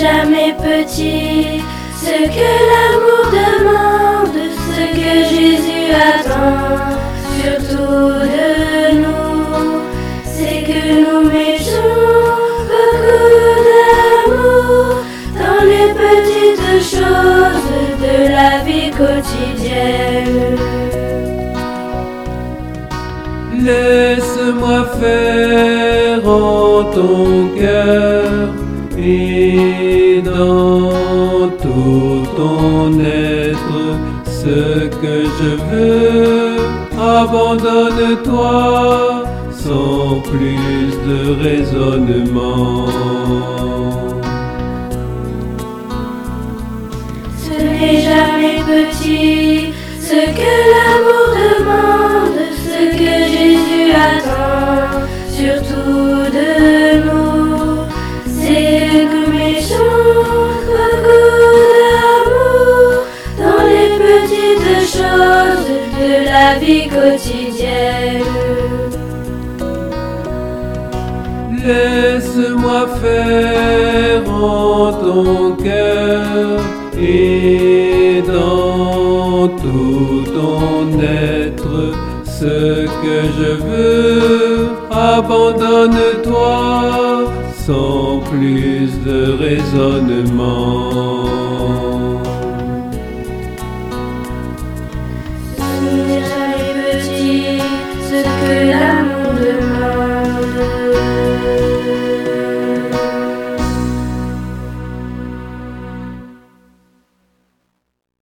jamais petit. Ce que l'amour demande, ce que Jésus attend, surtout de nous, c'est que nous mettions beaucoup d'amour dans les petites choses de la vie quotidienne. Laisse-moi faire en ton cœur et dans tout ton être ce que je veux. Abandonne-toi sans plus de raisonnement. Ce n'est jamais petit, ce que l'amour demande, ce que Jésus attend, surtout de nous, c'est que nous mettions beaucoup d'amour dans les petites choses de la vie quotidienne. Laisse-moi faire en ton cœur et dans tout ton être ce que je veux. Abandonne-toi sans plus de raisonnement.